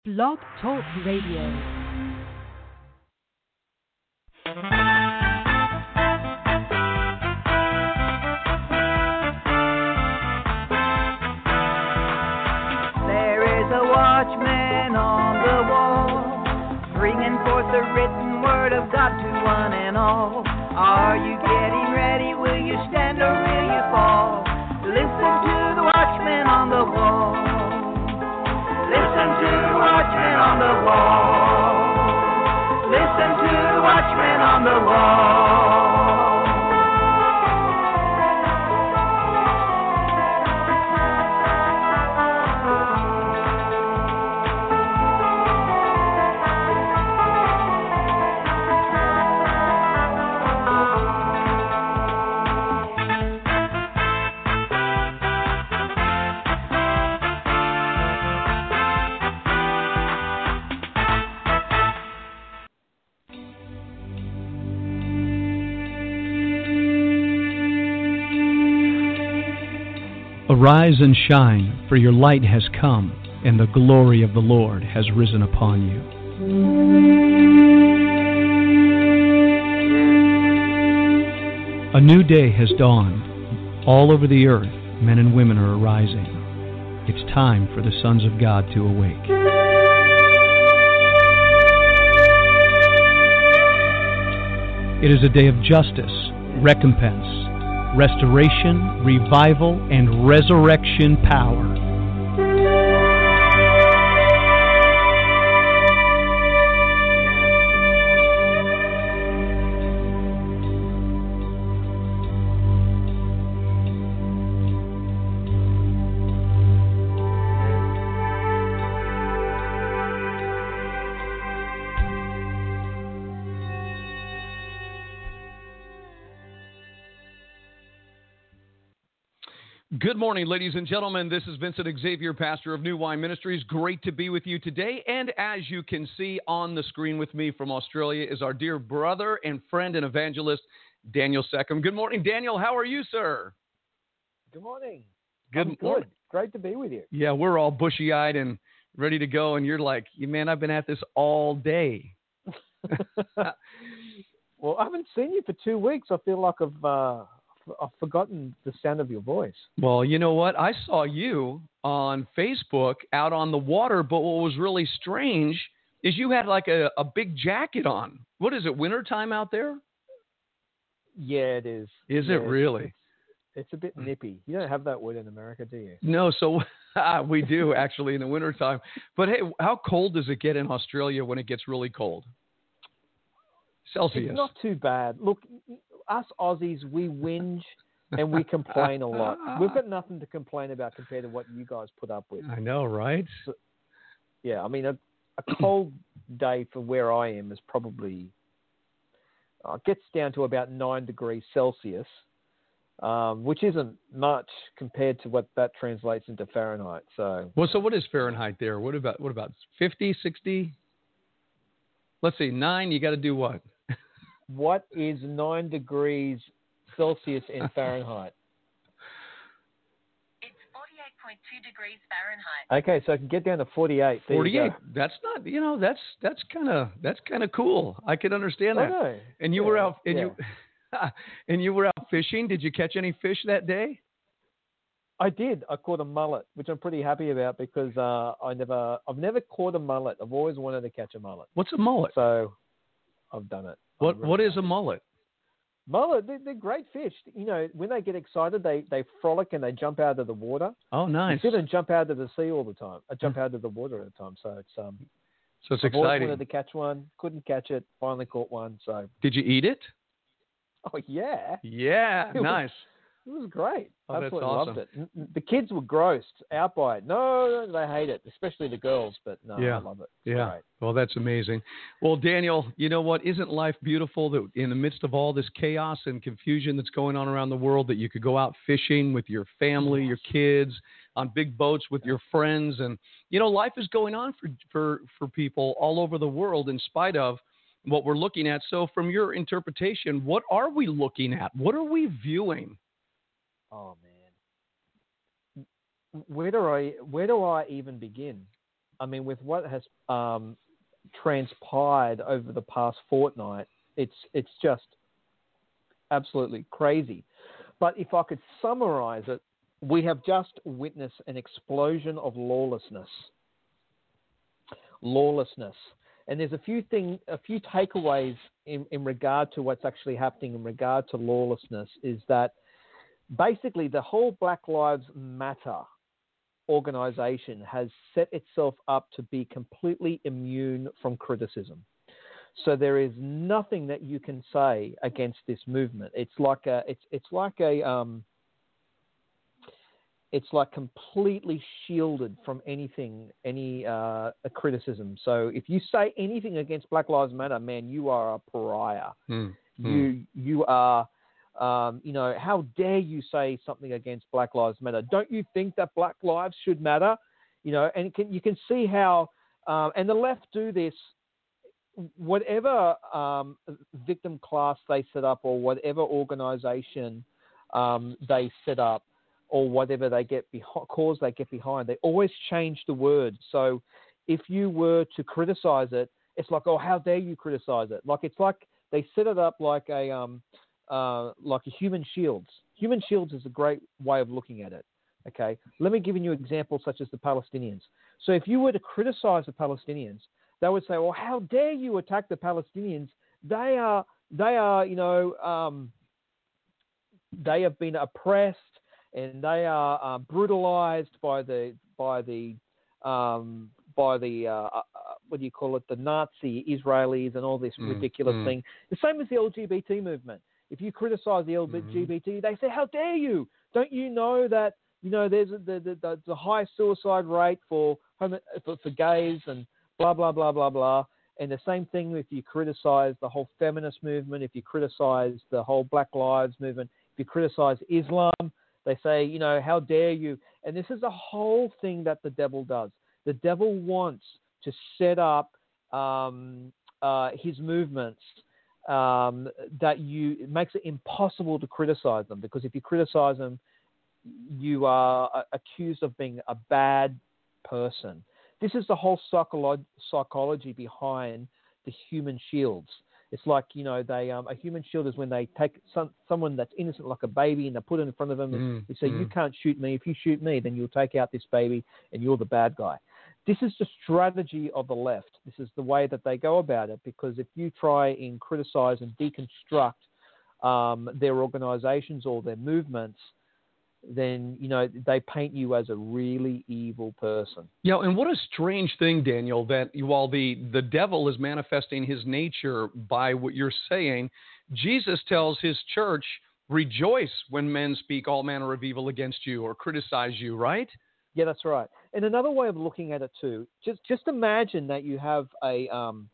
Blog Talk Radio. Watchman on the wall, bringing forth the written word of God to one and all. Are you getting ready? Will you stand or will you fall? Listen to the watchman on the wall. Listen to the watchman on the wall. Listen to the watchman on the wall. Arise and shine, for your light has come, and the glory of the Lord has risen upon you. A new day has dawned. All over the earth, men and women are arising. It's time for the sons of God to awake. It is a day of justice, recompense, restoration, revival, and resurrection power. Good morning, ladies and gentlemen. This is Vincent Xavier, pastor of New Wine Ministries. Great to be with you today. And as you can see on the screen with me from Australia is our dear brother and friend and evangelist, Daniel Seckham. Good morning, Daniel. How are you, sir? Good morning. Good morning. Great to be with you. Yeah, we're all bushy-eyed and ready to go. And you're like, man, I've been at this all day. Well, I haven't seen you for 2 weeks. I feel like I've forgotten the sound of your voice. Well, you know what? I saw you on Facebook out on the water, but what was really strange is you had like a big jacket on. What is it, wintertime out there? Yeah, it is. Is it really? It's a bit nippy. You don't have that word in America, do you? No, so we do actually in the wintertime. But hey, how cold does it get in Australia when it gets really cold? Celsius. It's not too bad. Look, us Aussies, we whinge and we complain a lot. We've got nothing to complain about compared to what you guys put up with. I know, right? So, yeah, I mean, a cold day for where I am is probably gets down to about 9 degrees Celsius, which isn't much compared to what that translates into Fahrenheit. So, well, so what is Fahrenheit there? What about 50, 60? Let's see, 9. You got to do what? What is 9 degrees Celsius in Fahrenheit? It's 48.2 degrees Fahrenheit. Okay, so I can get down to 48. 48. That's not, that's kind of cool. I can understand that. No. And you were out and you were out fishing. Did you catch any fish that day? I did. I caught a mullet, which I'm pretty happy about because I've never caught a mullet. I've always wanted to catch a mullet. What's a mullet? So I've done it. What is a mullet? Mullet, they're great fish. You know, when they get excited, they frolic and they jump out of the water. Oh, nice. Instead of jump out of the sea all the time. I jump out of the water all the time. So it's so it's I've always exciting. wanted to catch one, couldn't catch it, finally caught one. So did you eat it? Oh yeah. Yeah, nice. It was great. Oh, that's Absolutely awesome. loved it. The kids were grossed out by it. No, they hate it, especially the girls. But no, yeah. I love it. It's great. Well, that's amazing. Well, Daniel, you know what? Isn't life beautiful that in the midst of all this chaos and confusion that's going on around the world, that you could go out fishing with your family, your kids, on big boats with your friends, and life is going on for people all over the world in spite of what we're looking at. So, from your interpretation, what are we looking at? What are we viewing? Oh man, where do I even begin? I mean, with what has transpired over the past fortnight, it's just absolutely crazy. But if I could summarize it, we have just witnessed an explosion of lawlessness. And there's a few takeaways in regard to what's actually happening in regard to lawlessness, is that basically the whole Black Lives Matter organization has set itself up to be completely immune from criticism. So there is nothing that you can say against this movement. It's like completely shielded from any criticism. So if you say anything against Black Lives Matter, man, you are a pariah. You are, how dare you say something against Black Lives Matter? Don't you think that Black lives should matter? And you can see how, and the left do this. Whatever victim class they set up, or whatever organization they set up, or whatever cause they get behind, they always change the word. So if you were to criticize it, it's like, oh, how dare you criticize it? Like, it's like they set it up like a human shields. Human shields is a great way of looking at it. Okay, let me give you examples such as the Palestinians. So if you were to criticize the Palestinians, they would say, well, how dare you attack the Palestinians? They have been oppressed, and they are brutalized by the what do you call it, the Nazi Israelis and all this ridiculous thing. The same as the LGBT movement. If you criticize the LGBT, they say, how dare you? Don't you know that there's the high suicide rate for gays and blah blah blah blah blah. And the same thing if you criticize the whole feminist movement, if you criticize the whole Black Lives movement, if you criticize Islam, they say, how dare you? And this is a whole thing that the devil does. The devil wants to set up his movements it makes it impossible to criticize them, because if you criticize them, you are accused of being a bad person. This is the whole psychology behind the human shields. It's like, a human shield is when they take someone that's innocent like a baby and they put it in front of them and they say, you can't shoot me. If you shoot me, then you'll take out this baby and you're the bad guy. This is the strategy of the left. This is the way that they go about it, because if you try and criticize and deconstruct their organizations or their movements, then, they paint you as a really evil person. Yeah, and what a strange thing, Daniel, that while the devil is manifesting his nature by what you're saying, Jesus tells his church, rejoice when men speak all manner of evil against you or criticize you, right? Yeah, that's right. And another way of looking at it too, just imagine that you have a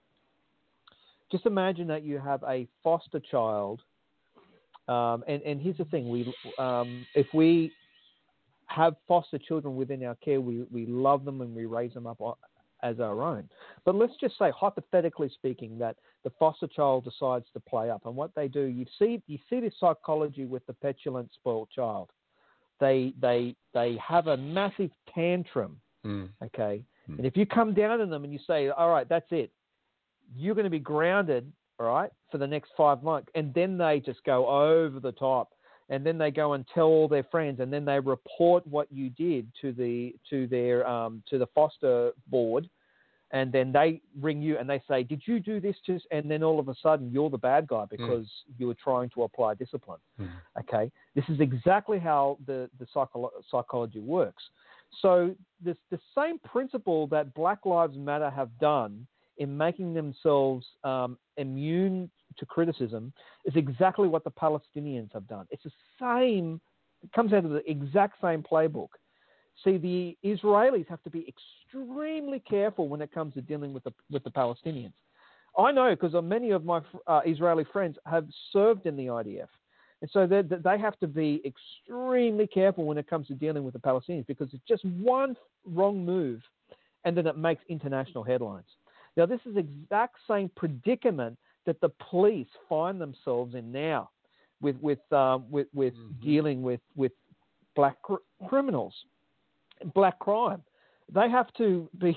foster child. And here's the thing: if we have foster children within our care, we love them and we raise them up as our own. But let's just say, hypothetically speaking, that the foster child decides to play up, and what they do, you see this psychology with the petulant, spoiled child. They have a massive tantrum, okay? And if you come down on them and you say, all right, that's it, you're going to be grounded, all right, for the next 5 months, and then they just go over the top, and then they go and tell all their friends, and then they report what you did to the foster board, and then they ring you and they say, did you do this? And then all of a sudden you're the bad guy because you were trying to apply discipline. Okay, this is exactly how the psychology works. So the same principle that Black Lives Matter have done in making themselves immune to criticism is exactly what the Palestinians have done. It's the same, it comes out of the exact same playbook. See, the Israelis have to be extremely careful when it comes to dealing with the Palestinians. I know because many of my Israeli friends have served in the IDF. And so they have to be extremely careful when it comes to dealing with the Palestinians, because it's just one wrong move and then it makes international headlines. Now, this is the exact same predicament that the police find themselves in now with dealing with black criminals, black crime. They have to be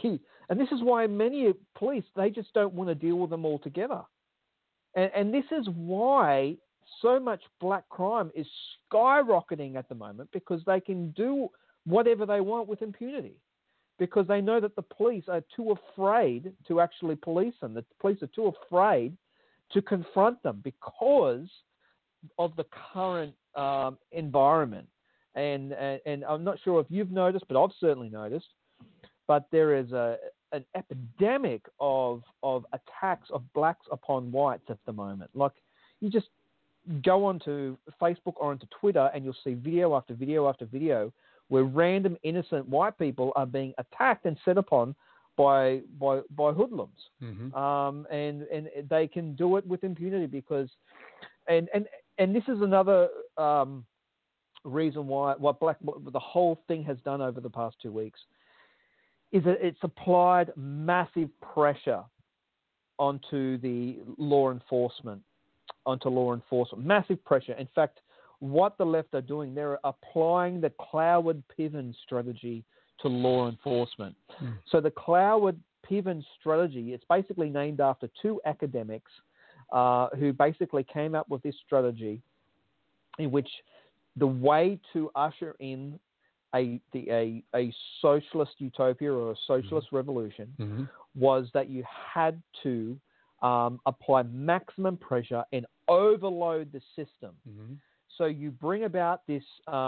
And this is why many police, they just don't want to deal with them altogether. And this is why so much black crime is skyrocketing at the moment, because they can do whatever they want with impunity, because they know that the police are too afraid to actually police them. The police are too afraid to confront them because of the current environment. And I'm not sure if you've noticed, but I've certainly noticed, but there is an epidemic of attacks of blacks upon whites at the moment. Like, you just go onto Facebook or onto Twitter and you'll see video after video after video where random innocent white people are being attacked and set upon by hoodlums. Mm-hmm. And they can do it with impunity because, and this is another reason why what the whole thing has done over the past 2 weeks is that it's applied massive pressure onto law enforcement. Massive pressure. In fact, what the left are doing, they're applying the Cloward-Piven strategy to law enforcement. Mm. So the Cloward-Piven strategy, it's basically named after two academics who basically came up with this strategy, in which the way to usher in a socialist utopia or a socialist revolution was that you had to apply maximum pressure and overload the system. Mm-hmm. So you bring about this,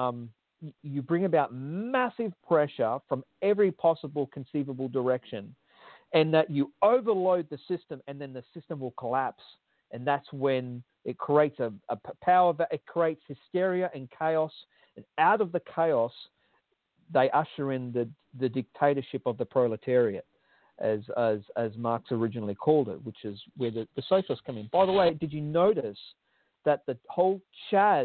massive pressure from every possible conceivable direction, and that you overload the system, and then the system will collapse, and that's when it creates it creates hysteria and chaos, and out of the chaos, they usher in the dictatorship of the proletariat, as Marx originally called it, which is where the socialists come in. By the way, did you notice that the whole Chaz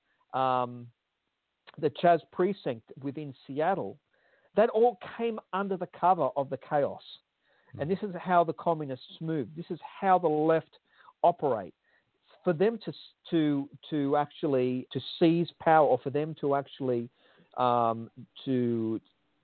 precinct within Seattle, that all came under the cover of the chaos? And this is how the communists move. This is how the left operate. For them to actually seize power, or for them to actually to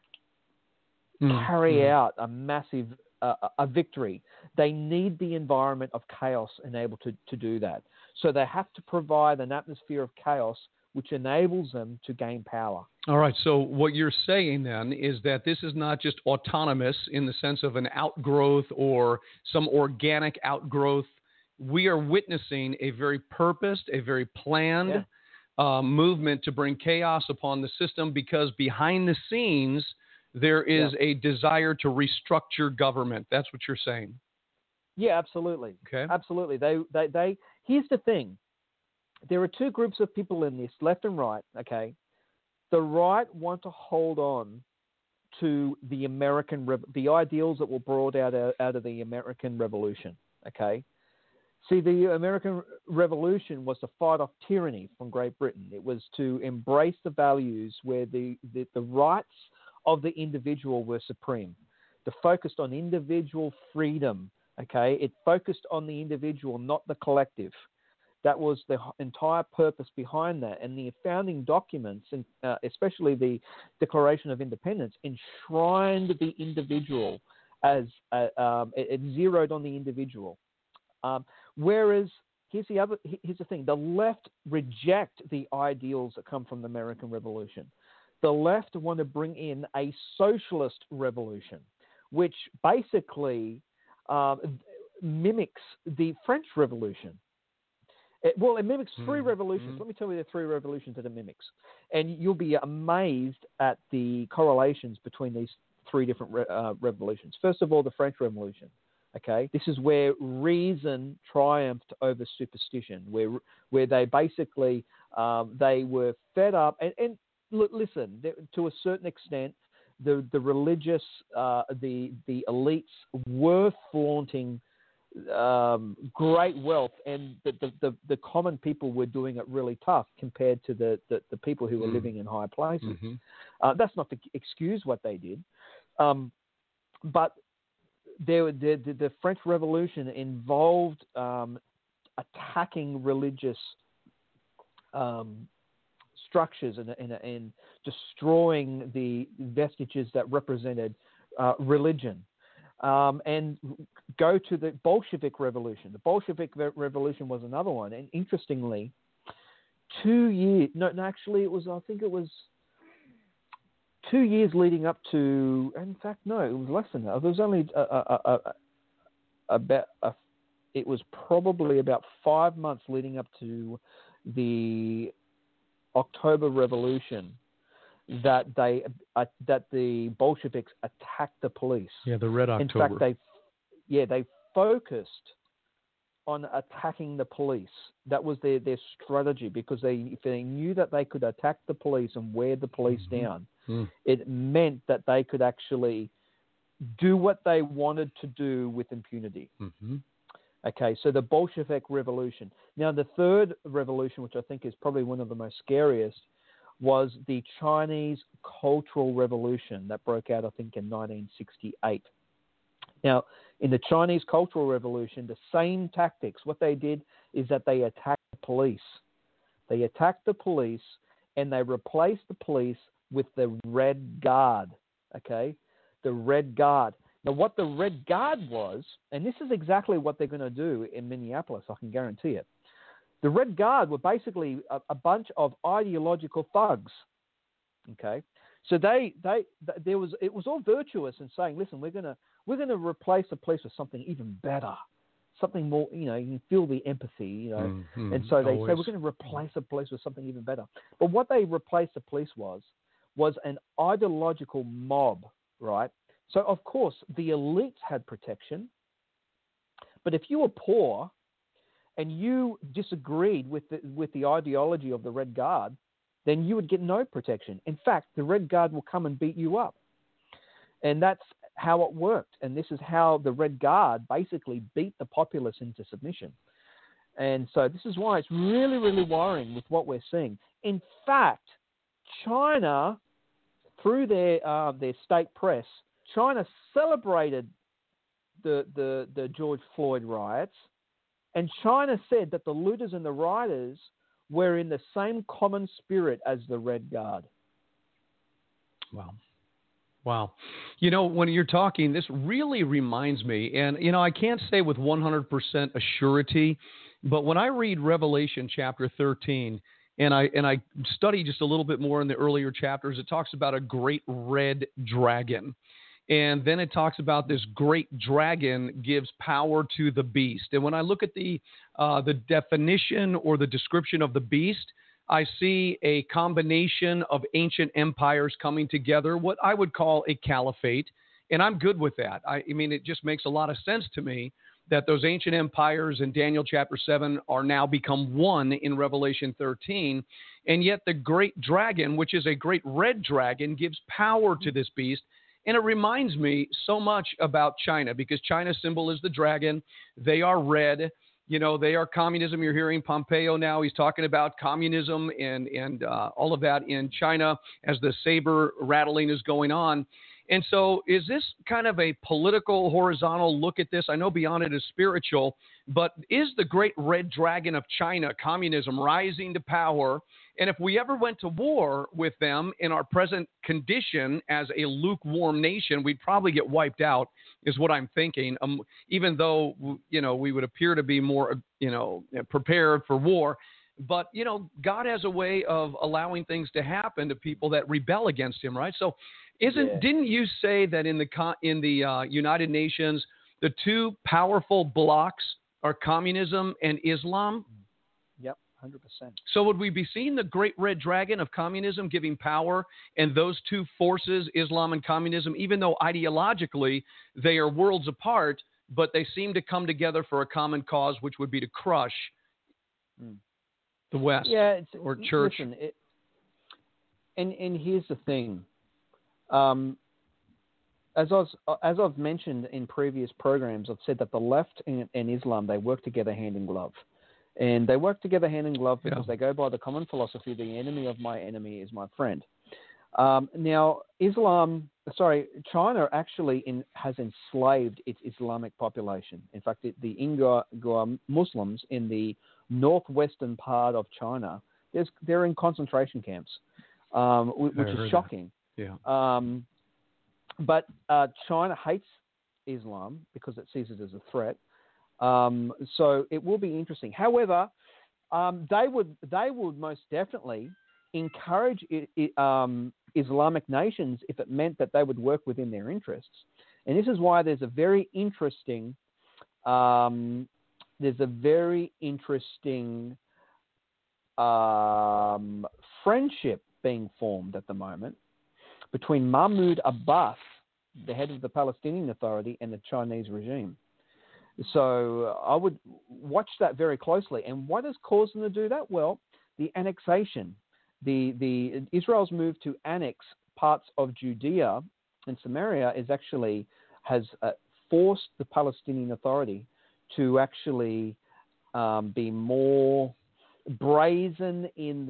carry out a massive a victory, they need the environment of chaos and able to do that. So they have to provide an atmosphere of chaos which enables them to gain power. All right. So what you're saying then is that this is not just autonomous in the sense of an outgrowth or some organic outgrowth. We are witnessing a very purposed, a very planned movement to bring chaos upon the system, because behind the scenes there is a desire to restructure government. That's what you're saying. Yeah, absolutely. Okay. Absolutely. They here's the thing. There are two groups of people in this, left and right, okay? The right want to hold on to the the ideals that were brought out of the American Revolution, okay? See, the American Revolution was to fight off tyranny from Great Britain. It was to embrace the values where the rights of the individual were supreme. It focused on individual freedom, okay? It focused on the individual, not the collective. That was the entire purpose behind that. And the founding documents, and especially the Declaration of Independence, enshrined the individual as it zeroed on the individual. Whereas here's the thing: the left reject the ideals that come from the American Revolution. The left want to bring in a socialist revolution, which basically mimics the French Revolution. It mimics three revolutions. Let me tell you the three revolutions that it mimics. And you'll be amazed at the correlations between these three different revolutions. First of all, the French Revolution. Okay, this is where reason triumphed over superstition, where they basically they were fed up. And listen, to a certain extent, the religious, the elites were flaunting great wealth, and the common people were doing it really tough compared to the people who were living in high places. Mm-hmm. That's not to excuse what they did, but the French Revolution involved attacking religious structures and destroying the vestiges that represented religion. and go to the Bolshevik Revolution. The Bolshevik Revolution was another one, and interestingly, 2 years. No, actually, it was. I think it was 2 years leading up to. In fact, no, it was less than that. It was only it was probably about 5 months leading up to the October Revolution that the Bolsheviks attacked the police. Yeah, the Red October. In fact, they focused on attacking the police. That was their strategy, because if they knew that they could attack the police and wear the police down, it meant that they could actually do what they wanted to do with impunity. Okay, so the Bolshevik Revolution. Now, the third revolution, which I think is probably one of the most scariest, was the Chinese Cultural Revolution that broke out, I think, in 1968. Now, in the Chinese Cultural Revolution, the same tactics. What they did is that they attacked the police. They attacked the police, and they replaced the police with the Red Guard. Okay, the Red Guard. Now, what the Red Guard was, and this is exactly what they're going to do in Minneapolis, I can guarantee it. The Red Guard were basically a bunch of ideological thugs. Okay, so it was all virtuous in saying, listen, we're gonna replace the police with something even better, something more. You can feel the empathy. And so they say we're going to replace the police with something even better. But what they replaced the police was an ideological mob, right? So of course the elites had protection, but if you were poor and you disagreed with the ideology of the Red Guard, then you would get no protection. In fact, the Red Guard will come and beat you up. And that's how it worked. And this is how the Red Guard basically beat the populace into submission. And so this is why it's really, really worrying with what we're seeing. In fact, China, through their state press, China celebrated the George Floyd riots. And China said that the looters and the rioters were in the same common spirit as the Red Guard. Wow. When you're talking, this really reminds me, and, I can't say with 100% assurity, but when I read Revelation chapter 13, and I study just a little bit more in the earlier chapters, it talks about a great red dragon. And then it talks about this great dragon gives power to the beast. And when I look at the definition or the description of the beast, I see a combination of ancient empires coming together, what I would call a caliphate. And I'm good with that. I mean, it just makes a lot of sense to me that those ancient empires in Daniel chapter 7 are now become one in Revelation 13. And yet the great dragon, which is a great red dragon, gives power to this beast. And it reminds me so much about China, because China's symbol is the dragon. They are red. They are communism. You're hearing Pompeo now. He's talking about communism and all of that in China as the saber rattling is going on. And so is this kind of a political horizontal look at this? I know beyond it is spiritual, but is the great red dragon of China, communism, rising to power? And if we ever went to war with them in our present condition as a lukewarm nation, we'd probably get wiped out, is what I'm thinking. Even though, we would appear to be more, prepared for war. But, God has a way of allowing things to happen to people that rebel against him, right? So didn't you say that in the United Nations, the two powerful blocks are communism and Islam? Yep, 100%. So would we be seeing the great red dragon of communism giving power, and those two forces, Islam and communism, even though ideologically they are worlds apart, but they seem to come together for a common cause, which would be to crush the West or church? Listen, and here's the thing. As I've mentioned in previous programs, I've said that the left and Islam, they work together hand in glove. And they work together hand in glove because they go by the common philosophy, the enemy of my enemy is my friend. Now, China actually has enslaved its Islamic population. In fact, the Uyghur Muslims in the northwestern part of China, they're in concentration camps, which is shocking. That. Yeah. But China hates Islam because it sees it as a threat. So it will be interesting. However, they would most definitely encourage Islamic nations if it meant that they would work within their interests. And this is why there's a very interesting friendship being formed at the moment between Mahmoud Abbas, the head of the Palestinian Authority, and the Chinese regime. So I would watch that very closely. And what has caused them to do that? Well, the annexation, the Israel's move to annex parts of Judea and Samaria has forced the Palestinian Authority to actually be more brazen in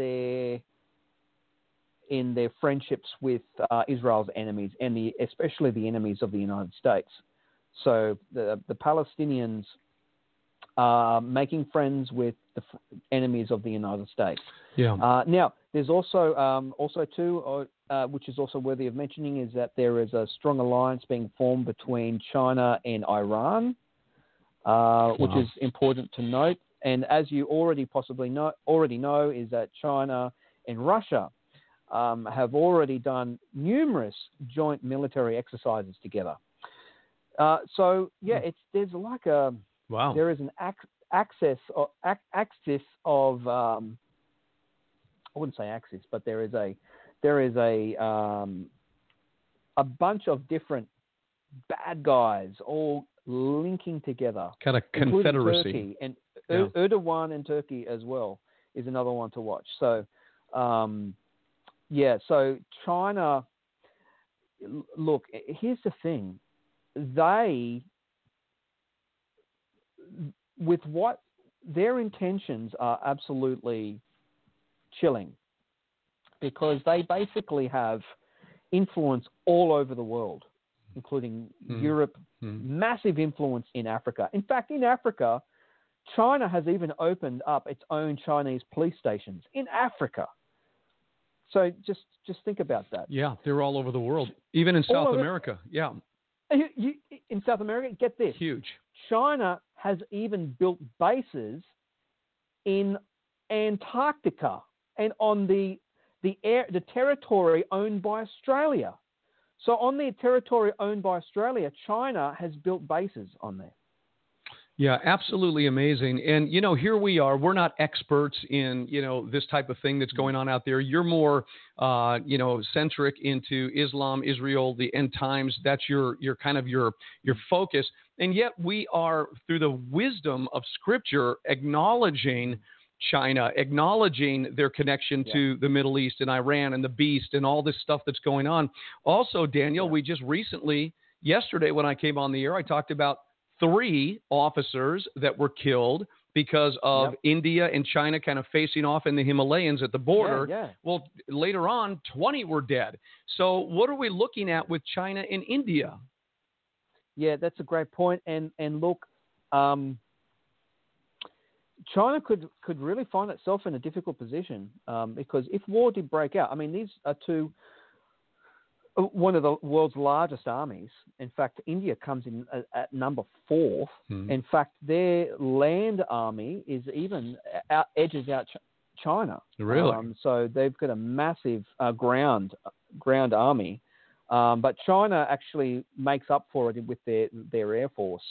their friendships with Israel's enemies, and especially the enemies of the United States. So the Palestinians are making friends with the enemies of the United States. Yeah. Now, there's also too, which is also worthy of mentioning, is that there is a strong alliance being formed between China and Iran, which is important to note. And as you already know, is that China and Russia have already done numerous joint military exercises together. So yeah, there's like a there is an axis of I wouldn't say axis, but there is a bunch of different bad guys all linking together, kind of confederacy. Turkey and Erdogan and Turkey as well is another one to watch. So so China. Look, here's the thing. With what their intentions are absolutely chilling, because they basically have influence all over the world, including Europe, massive influence in Africa. In fact, in Africa, China has even opened up its own Chinese police stations in Africa. So just think about that. Yeah, they're all over the world, even in South America. Yeah. In South America, get this. Huge. China has even built bases in Antarctica and on the territory owned by Australia. So on the territory owned by Australia, China has built bases on there. Yeah, absolutely amazing. And, here we are. We're not experts in, this type of thing that's going on out there. You're more, centric into Islam, Israel, the end times. That's your kind of your focus. And yet we are, through the wisdom of Scripture, acknowledging China, acknowledging their connection to the Middle East and Iran and the beast and all this stuff that's going on. Also, Daniel, we just recently, yesterday when I came on the air, I talked about 3 officers that were killed because of India and China kind of facing off in the Himalayas at the border. Well, later on, 20 were dead. So what are we looking at with China and India? Yeah, that's a great point. And look, China could really find itself in a difficult position because if war did break out, I mean, these are one of the world's largest armies. In fact, India comes in at number 4. In fact, their land army is even edges out China. Really? So they've got a massive ground army. But China actually makes up for it with their air force.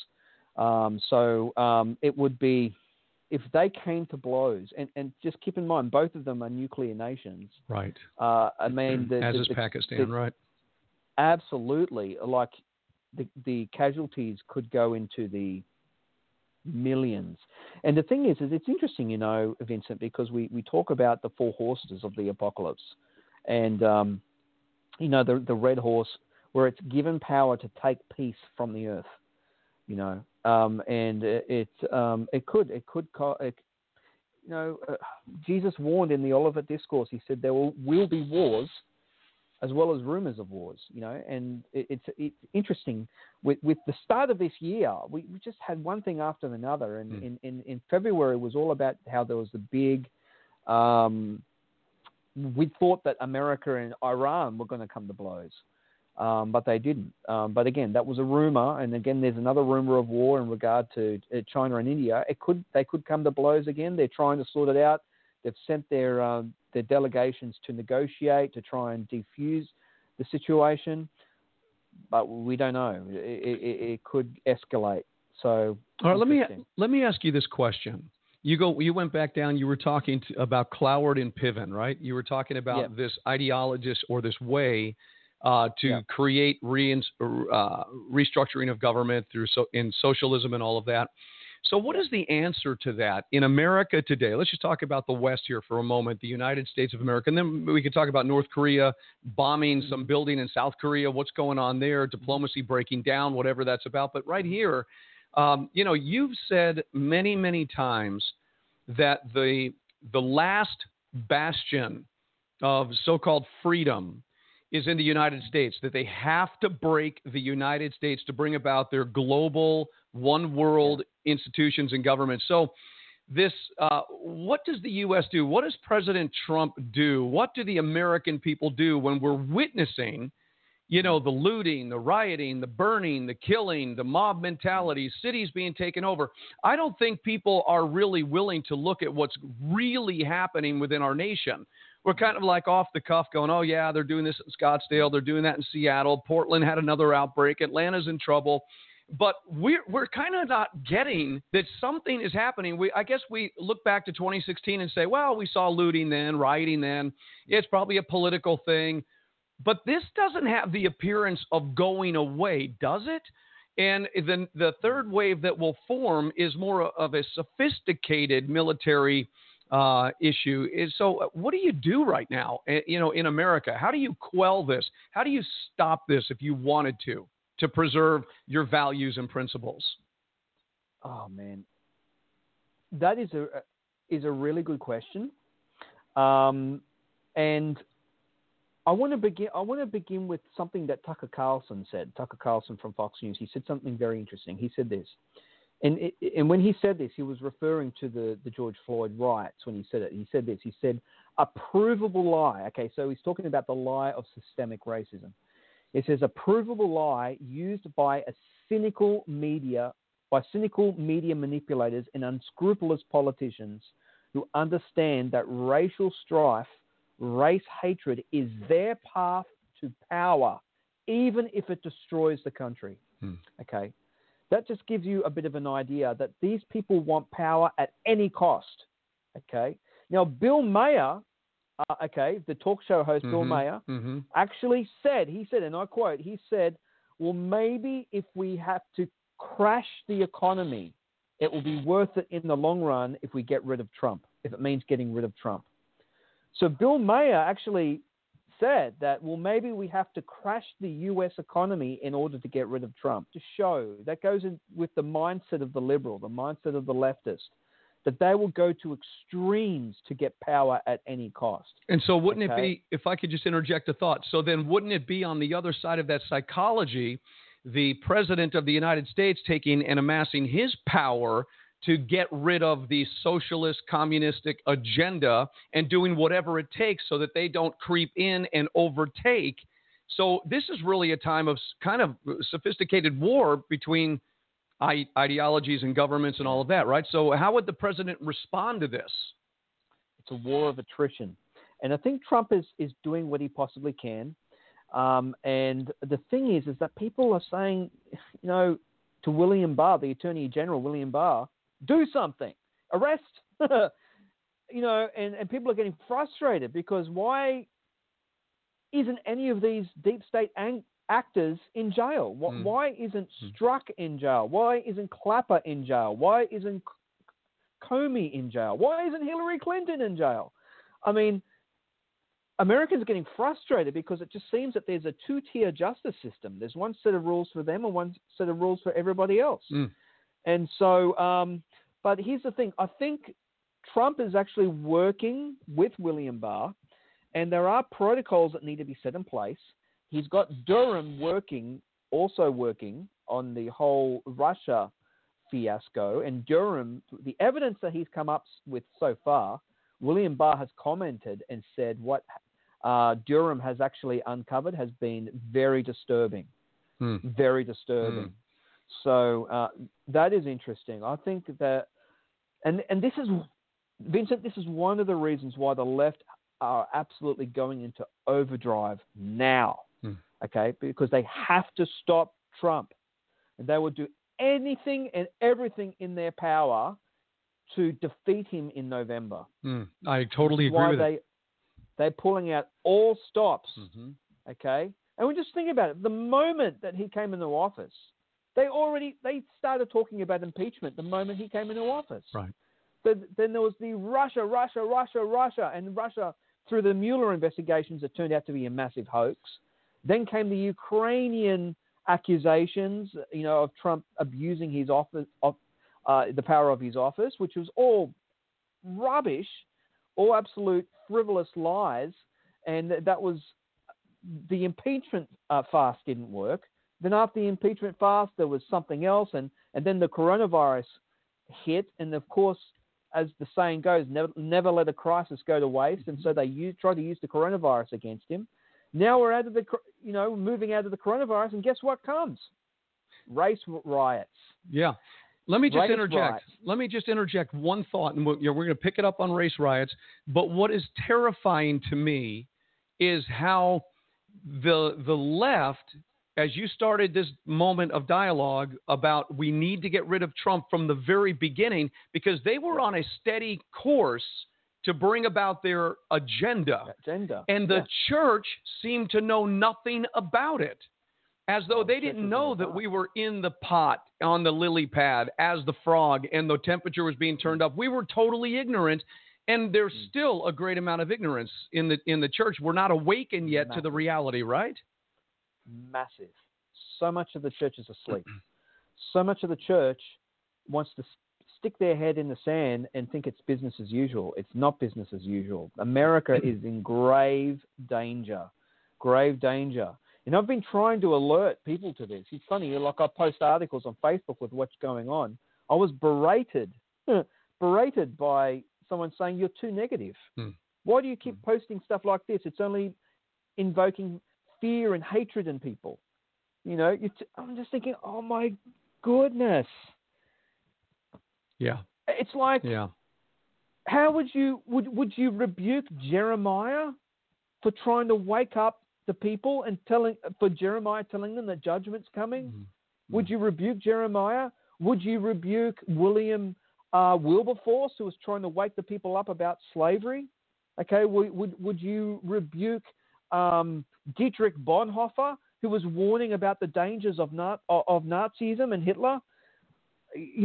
So it would be, if they came to blows, and just keep in mind, both of them are nuclear nations. Right. I mean, as is Pakistan, right? Absolutely. Like the casualties could go into the millions. And the thing is it's interesting, Vincent, because we talk about the 4 horses of the apocalypse, and the red horse, where it's given power to take peace from the earth. And Jesus warned in the Olivet Discourse. He said there will be wars, as well as rumors of wars. And it's interesting. With the start of this year, we just had one thing after another. And in February, it was all about how there was the big. We thought that America and Iran were going to come to blows. but they didn't. But again, that was a rumor, and again, there's another rumor of war in regard to China and India. They could come to blows again. They're trying to sort it out. They've sent their delegations to negotiate, to try and defuse the situation, but we don't know. It could escalate. So, all right, let me ask you this question. You went back down. You were talking about Cloward and Piven, right? You were talking about this ideologist or this way to create restructuring of government in socialism and all of that. So what is the answer to that in America today? Let's just talk about the West here for a moment, the United States of America. And then we could talk about North Korea bombing some building in South Korea, what's going on there, diplomacy breaking down, whatever that's about. But right here, you've said many, many times that the last bastion of so-called freedom is in the United States, that they have to break the United States to bring about their global one world institutions and governments. So this, what does the U.S. do? What does President Trump do? What do the American people do when we're witnessing, the looting, the rioting, the burning, the killing, the mob mentality, cities being taken over? I don't think people are really willing to look at what's really happening within our nation. We're kind of like off the cuff going, oh, yeah, they're doing this in Scottsdale. They're doing that in Seattle. Portland had another outbreak. Atlanta's in trouble. But we're kind of not getting that something is happening. I guess we look back to 2016 and say, well, we saw looting then, rioting then. It's probably a political thing. But this doesn't have the appearance of going away, does it? And then the third wave that will form is more of a sophisticated military issue. So what do you do right now, in America? How do you quell this? How do you stop this if you wanted to preserve your values and principles? Oh, man. That is a really good question. And I want to begin with something that Tucker Carlson said. Tucker Carlson from Fox News. He said something very interesting. He said this. And when he said this, he was referring to the George Floyd riots when he said it. He said this. He said, a provable lie. Okay, so he's talking about the lie of systemic racism. It says, a provable lie used by cynical media manipulators and unscrupulous politicians who understand that racial strife, race hatred is their path to power, even if it destroys the country. Okay. That just gives you a bit of an idea that these people want power at any cost. Okay. Now, Bill Maher, the talk show host Bill Maher, actually said, and I quote, he said, well, maybe if we have to crash the economy, it will be worth it in the long run if we get rid of Trump, if it means getting rid of Trump. So Bill Maher actually said that, well, maybe we have to crash the U.S. economy in order to get rid of Trump. To show that goes in with the mindset of the liberal, the mindset of the leftist, that they will go to extremes to get power at any cost. And so wouldn't it be, if I could just interject a thought, so then wouldn't it be on the other side of that psychology, the president of the United States taking and amassing his power to get rid of the socialist communistic agenda and doing whatever it takes so that they don't creep in and overtake? So this is really a time of kind of sophisticated war between ideologies and governments and all of that, right? So how would the president respond to this? It's a war of attrition. And I think Trump is doing what he possibly can. And the thing is that people are saying, to William Barr, the Attorney General, William Barr, do something, arrest, and people are getting frustrated because why isn't any of these deep state actors in jail? Why isn't Strzok in jail? Why isn't Clapper in jail? Why isn't Comey in jail? Why isn't Hillary Clinton in jail? I mean, Americans are getting frustrated because it just seems that there's a two-tier justice system. There's one set of rules for them and one set of rules for everybody else. And so, but here's the thing. I think Trump is actually working with William Barr, and there are protocols that need to be set in place. He's got Durham also working on the whole Russia fiasco. And Durham, the evidence that he's come up with so far, William Barr has commented and said what Durham has actually uncovered has been very disturbing. Very disturbing. So that is interesting. I think that, and this is, Vincent, this is one of the reasons why the left are absolutely going into overdrive now, okay? Because they have to stop Trump. And they will do anything and everything in their power to defeat him in November. I totally agree with that. They're pulling out all stops, okay? And we just think about it. The moment that he came into office, they started talking about impeachment the moment he came into office. Right. Then there was the Russia, and Russia through the Mueller investigations that turned out to be a massive hoax. Then came the Ukrainian accusations, of Trump abusing his office, the power of his office, which was all rubbish, all absolute frivolous lies, and that was the impeachment fast didn't work. Then after the impeachment fast, there was something else, and then the coronavirus hit, and of course, as the saying goes, never let a crisis go to waste, and so they tried to use the coronavirus against him. Now we're out of moving out of the coronavirus, and guess what comes? Race riots. Yeah. Let me just interject. Riots. Let me just interject one thought, and we're going to pick it up on race riots. But what is terrifying to me is how the left, as you started this moment of dialogue about we need to get rid of Trump from the very beginning, because they were on a steady course to bring about their agenda. And the church seemed to know nothing about it, as though they didn't know that we were in the pot on the lily pad as the frog and the temperature was being turned up. We were totally ignorant, and there's still a great amount of ignorance in the church. We're not awakened yet to the reality, right? Massive. So much of the church is asleep. So much of the church wants to stick their head in the sand and think it's business as usual. It's not business as usual. America is in grave danger. Grave danger. And I've been trying to alert people to this. It's funny, like I post articles on Facebook with what's going on. I was berated by someone saying, you're too negative. Why do you keep posting stuff like this? It's only invoking fear and hatred in people. I'm just thinking, oh my goodness. Yeah. It's like, how would you rebuke Jeremiah for trying to wake up the people and Jeremiah telling them that judgment's coming? Would you rebuke Jeremiah? Would you rebuke William Wilberforce, who was trying to wake the people up about slavery? Okay. Would you rebuke Dietrich Bonhoeffer, who was warning about the dangers of Nazism and Hitler? He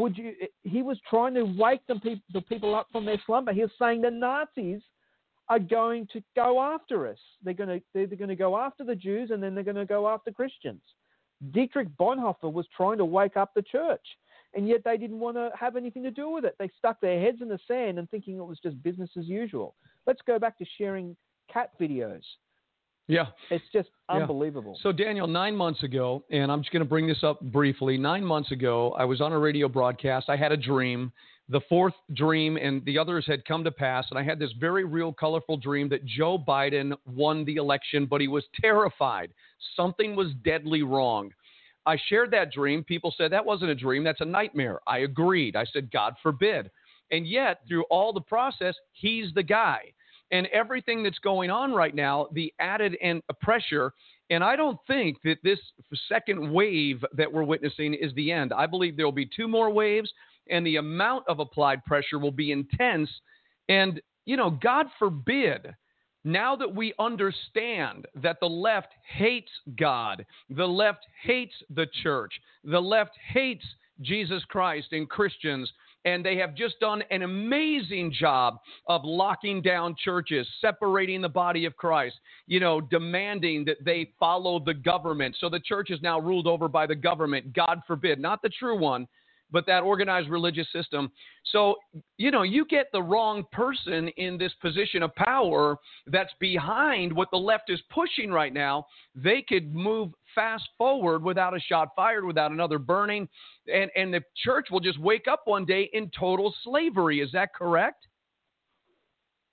was trying to wake the people up from their slumber. He was saying the Nazis are going to go after us. They're going to go after the Jews, and then they're going to go after Christians. Dietrich Bonhoeffer was trying to wake up the church, and yet they didn't want to have anything to do with it. They stuck their heads in the sand and thinking it was just business as usual. Let's go back to sharing cat videos. Yeah. It's just unbelievable. So, Daniel, 9 months ago, and I'm just going to bring this up briefly. 9 months ago, I was on a radio broadcast. I had a dream. The fourth dream and the others had come to pass, and I had this very real, colorful dream that Joe Biden won the election, but he was terrified. Something was deadly wrong. I shared that dream. People said, that wasn't a dream. That's a nightmare. I agreed. I said, God forbid. And yet, through all the process, he's the guy. And everything that's going on right now, the added pressure, and I don't think that this second wave that we're witnessing is the end. I believe there will be 2 more waves, and the amount of applied pressure will be intense. And, God forbid, now that we understand that the left hates God, the left hates the church, the left hates Jesus Christ and Christians, and they have just done an amazing job of locking down churches, separating the body of Christ, demanding that they follow the government. So the church is now ruled over by the government, God forbid, not the true one, but that organized religious system. So, you get the wrong person in this position of power that's behind what the left is pushing right now. They could move fast forward without a shot fired, without another burning, and the church will just wake up one day in total slavery. Is that correct?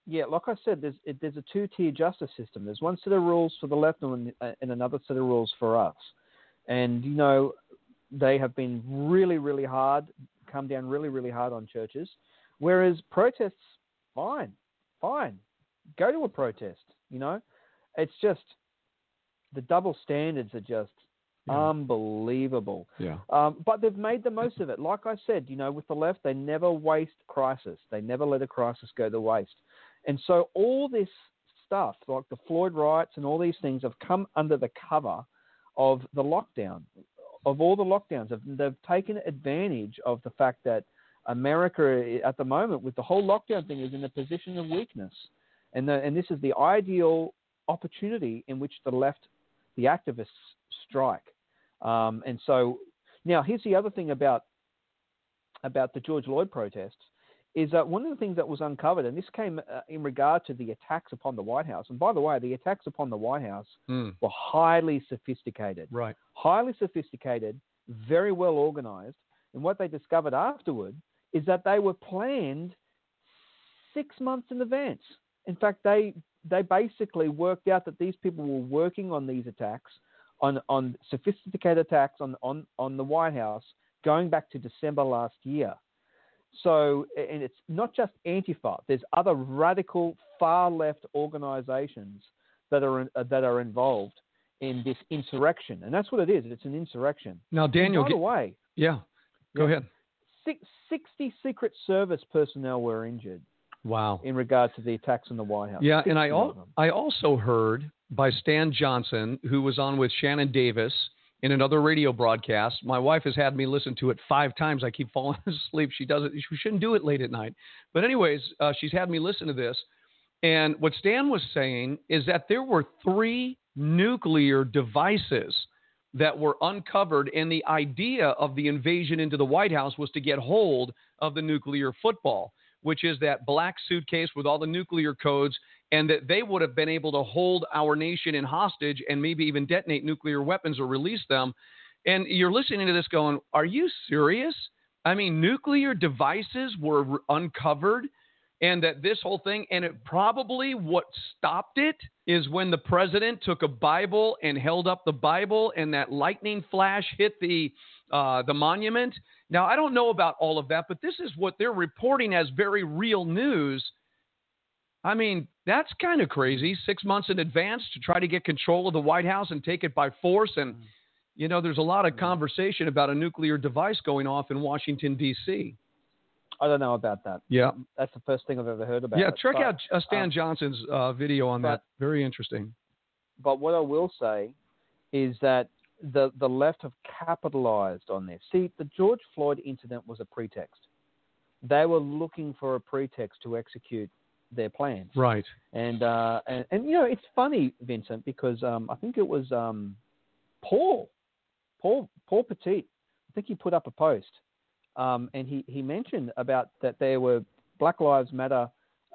Yeah, like I said, there's a two-tier justice system. There's one set of rules for the left and another set of rules for us. And, they have been really, really hard, come down really, really hard on churches. Whereas protests, fine. Go to a protest, It's just, the double standards are just unbelievable. Yeah. But they've made the most of it. Like I said, with the left, they never waste crisis. They never let a crisis go to waste. And so all this stuff, like the Floyd riots and all these things, have come under the cover of the lockdown, of all the lockdowns. They've taken advantage of the fact that America, at the moment, with the whole lockdown thing, is in a position of weakness. And this is the ideal opportunity in which the left, the activists, strike. And so now here's the other thing about the George Floyd protests, is that one of the things that was uncovered, and this came in regard to the attacks upon the White House. And by the way, the attacks upon the White House were highly sophisticated. Right. Highly sophisticated, very well organized. And what they discovered afterward is that they were planned 6 months in advance. In fact, they basically worked out that these people were working on these attacks, on sophisticated attacks on the White House, going back to December last year. So, and it's not just Antifa. There's other radical far-left organizations that are involved in this insurrection. And that's what it is. It's an insurrection. Now, Daniel... And by the way... Yeah, go ahead. 60 Secret Service personnel were injured. Wow. In regard to the attacks on the White House. Yeah, and I also heard by Stan Johnson, who was on with Shannon Davis in another radio broadcast. My wife has had me listen to it 5 times. I keep falling asleep. She shouldn't do it late at night. But anyways, she's had me listen to this. And what Stan was saying is that there were 3 nuclear devices that were uncovered, and the idea of the invasion into the White House was to get hold of the nuclear football, which is that black suitcase with all the nuclear codes, and that they would have been able to hold our nation in hostage and maybe even detonate nuclear weapons or release them. And you're listening to this going, are you serious? I mean, nuclear devices were uncovered, and that this whole thing, and it probably what stopped it is when the president took a Bible and held up the Bible, and that lightning flash hit the monument. Now, I don't know about all of that, but this is what they're reporting as very real news. I mean, that's kind of crazy. 6 months in advance to try to get control of the White House and take it by force. And, there's a lot of conversation about a nuclear device going off in Washington, D.C. I don't know about that. Yeah. That's the first thing I've ever heard about. Yeah, check out Stan Johnson's video on that. Very interesting. But what I will say is that the left have capitalized on this. See, the George Floyd incident was a pretext. They were looking for a pretext to execute their plans. Right. And it's funny, Vincent, because I think it was Paul Petit. I think he put up a post, and he mentioned about that there were Black Lives Matter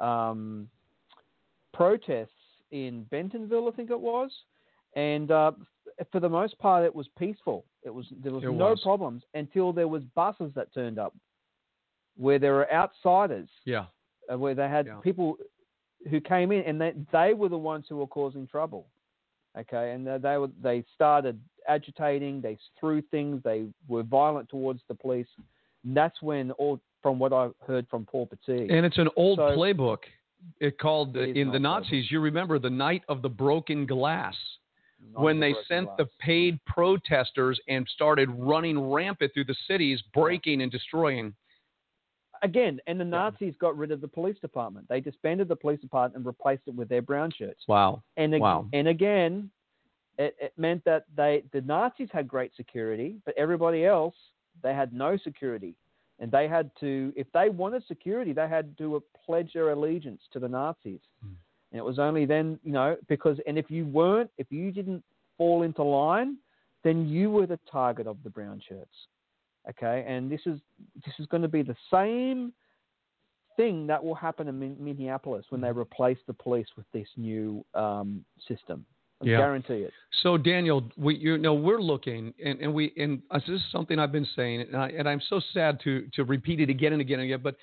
protests in Bentonville, I think it was, and for the most part, it was peaceful. There was no problems until there was buses that turned up where there were outsiders. Yeah. Where they had people who came in, and they were the ones who were causing trouble. Okay, and they started agitating. They threw things. They were violent towards the police. And that's when, from what I heard from Paul Petit. And it's an old playbook. It called in the Nazis. Playbook. You remember the Night of the Broken Glass, when they sent the paid protesters and started running rampant through the cities, breaking and destroying. Again, and the Nazis got rid of the police department. They disbanded the police department and replaced it with their brown shirts. Wow. And again, it meant that the Nazis had great security, but everybody else, they had no security. And they had to, if they wanted security, they had to pledge their allegiance to the Nazis. And it was only then, because, and if you didn't fall into line, then you were the target of the brown shirts. Okay, and this is going to be the same thing that will happen in Minneapolis when they replace the police with this new system. I guarantee it. So Daniel, we're looking, and this is something I've been saying, and I'm so sad to repeat it again and again and again. But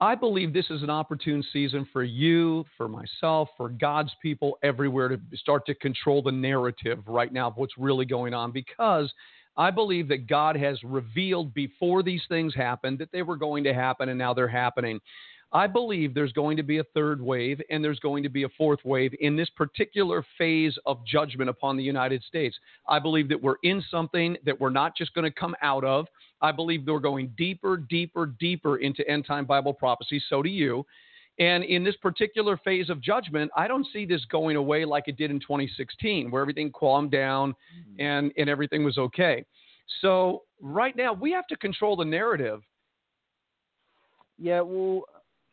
I believe this is an opportune season for you, for myself, for God's people everywhere to start to control the narrative right now of what's really going on, because I believe that God has revealed before these things happened that they were going to happen, and now they're happening. I believe there's going to be a third wave and there's going to be a fourth wave in this particular phase of judgment upon the United States. I believe that we're in something that we're not just going to come out of. I believe that we're going deeper, deeper, deeper into end-time Bible prophecy. So do you. And in this particular phase of judgment, I don't see this going away like it did in 2016, where everything calmed down and everything was okay. So right now, we have to control the narrative. Yeah, well,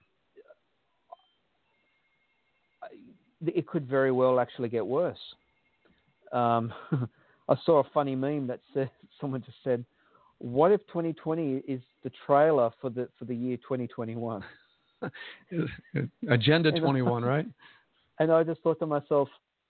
it could very well actually get worse. I saw a funny meme that said, someone just said, "What if 2020 is the trailer for the year 2021?" Agenda 21, right? And I just thought to myself,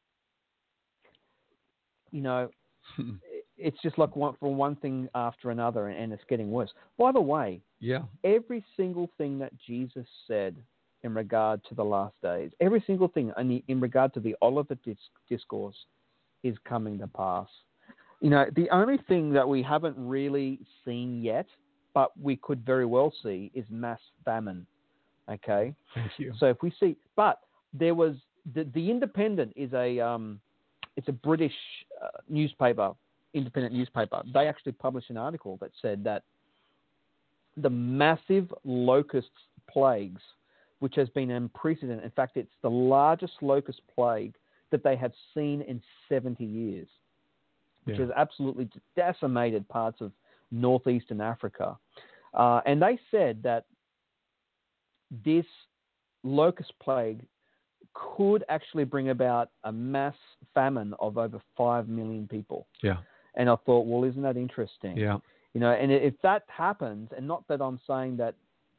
it's just like one thing after another, and it's getting worse. By the way, every single thing that Jesus said in regard to the last days, every single thing in regard to the Olivet Discourse is coming to pass. The only thing that we haven't really seen yet, but we could very well see, is mass famine. Okay? Thank you. So if we see, but there was, the Independent is it's a British newspaper, independent newspaper. They actually published an article that said that the massive locust plagues, which has been unprecedented. In fact, it's the largest locust plague that they have seen in 70 years, which has absolutely decimated parts of northeastern Africa. And they said that this locust plague could actually bring about a mass famine of over 5 million people. Yeah. And I thought, well, isn't that interesting? Yeah. And if that happens, and not that I'm saying that,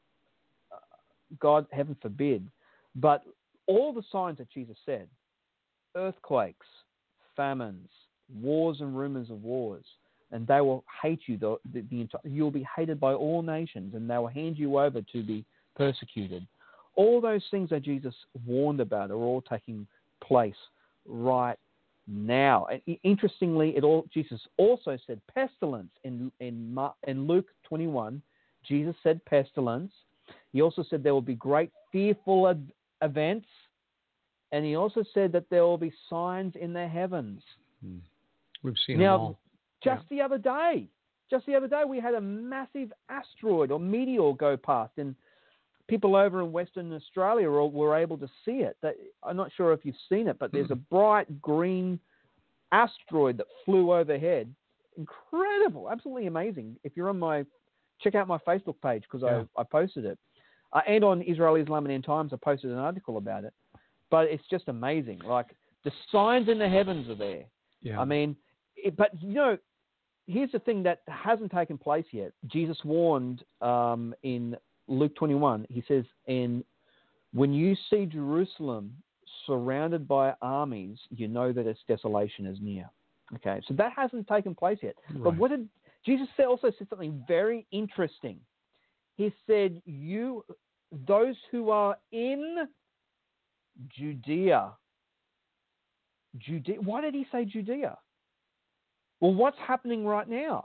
God, heaven forbid, but all the signs that Jesus said, earthquakes, famines, wars and rumors of wars, and they will hate you, the entire, you'll be hated by all nations, and they will hand you over to be persecuted. All those things that Jesus warned about are all taking place right now. And interestingly, Jesus also said pestilence in Luke 21. Jesus said pestilence. He also said there will be great fearful events, and he also said that there will be signs in the heavens. We've seen them all. Just the other day, we had a massive asteroid or meteor go past, and people over in Western Australia were able to see it. I'm not sure if you've seen it, but there's a bright green asteroid that flew overhead. Incredible, absolutely amazing. If you're check out my Facebook page, because I posted it. And on Israel, Islam and End Times, I posted an article about it. But it's just amazing. Like, the signs in the heavens are there. Yeah. I mean, but here's the thing that hasn't taken place yet. Jesus warned in Luke 21, he says, when you see Jerusalem surrounded by armies, you know that its desolation is near. Okay, so that hasn't taken place yet. Right. But what did Jesus also said something very interesting. He said, those who are in Judea. Why did he say Judea? Well, what's happening right now?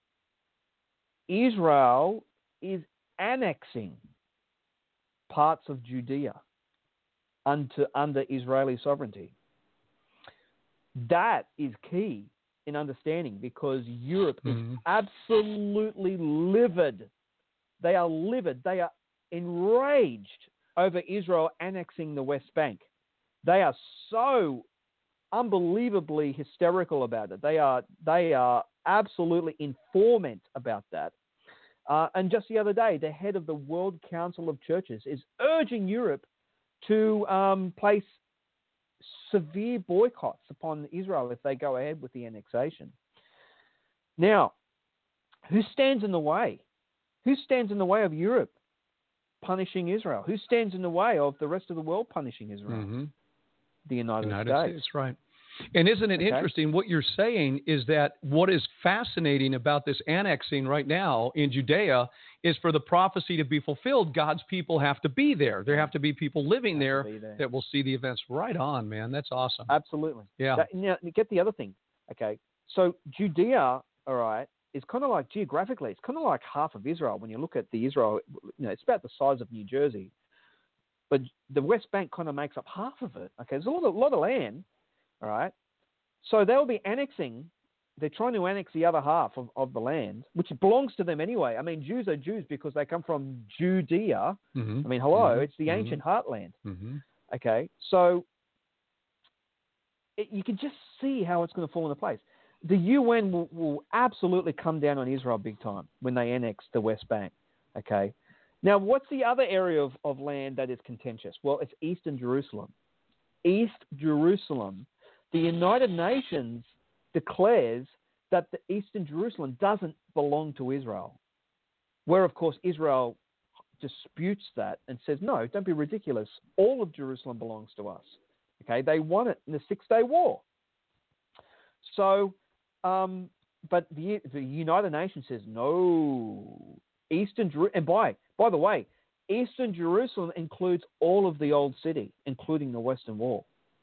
Israel is annexing parts of Judea under Israeli sovereignty. That is key in understanding, because Europe is absolutely livid. They are livid. They are enraged over Israel annexing the West Bank. They are so unbelievably hysterical about it. They are absolutely in ferment about that. And just the other day, the head of the World Council of Churches is urging Europe to place severe boycotts upon Israel if they go ahead with the annexation. Now, who stands in the way? Who stands in the way of Europe punishing Israel? Who stands in the way of the rest of the world punishing Israel? The United States. Right. And isn't it Okay. interesting? What you're saying is that what is fascinating about this annexing right now in Judea is for the prophecy to be fulfilled, God's people have to be there. There have to be people living there that will see the events. Right on, man. That's awesome. Absolutely. Yeah. Now, get the other thing. Okay. So Judea, all right, is kind of like geographically, it's kind of like half of Israel. When you look at the Israel, it's about the size of New Jersey. But the West Bank kind of makes up half of it. Okay. There's a lot of land. All right. So they'll be annexing. They're trying to annex the other half of the land, which belongs to them anyway. I mean, Jews are Jews because they come from Judea. Mm-hmm. I mean, hello, Mm-hmm. it's the ancient heartland. Mm-hmm. Okay, so you can just see how it's going to fall into place. The UN will absolutely come down on Israel big time when they annex the West Bank. Okay, now what's the other area of land that is contentious? Well, it's Eastern Jerusalem. East Jerusalem. The United Nations declares that the Eastern Jerusalem doesn't belong to Israel, where, of course, Israel disputes that and says, no, don't be ridiculous. All of Jerusalem belongs to us. Okay, they won it in the Six-Day War. So, but the United Nations says, no, Eastern Jerusalem, and by the way, Eastern Jerusalem includes all of the Old City, including the Western Wall.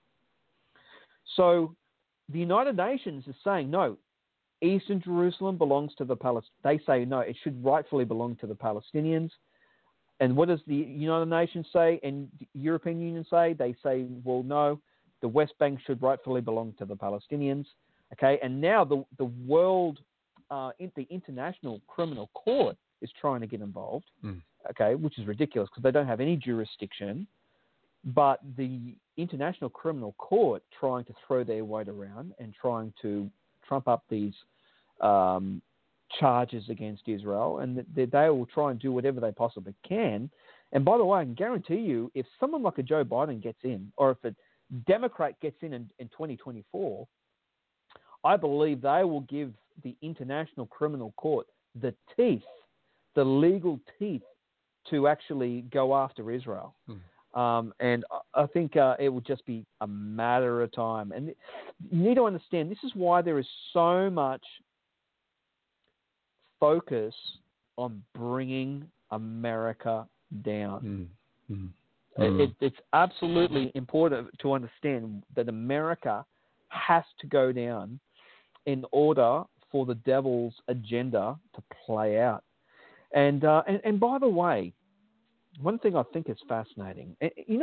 So the United Nations is saying, no, Eastern Jerusalem belongs to the Palestinians. They say, no, it should rightfully belong to the Palestinians. And what does the United Nations say and the European Union say? They say, well, no, the West Bank should rightfully belong to the Palestinians. Okay, and now the world, the International Criminal Court is trying to get involved, okay, which is ridiculous because they don't have any jurisdiction. But the International Criminal Court trying to throw their weight around and trying to trump up these charges against Israel, and they will try and do whatever they possibly can. And by the way, I can guarantee you, if someone like a Joe Biden gets in, or if a Democrat gets in 2024, I believe they will give the International Criminal Court the teeth, the legal teeth, to actually go after Israel. And I think it will just be a matter of time. And you need to understand, this is why there is so much focus on bringing America down. It's absolutely important to understand that America has to go down in order for the devil's agenda to play out. And by the way, one thing I think is fascinating, in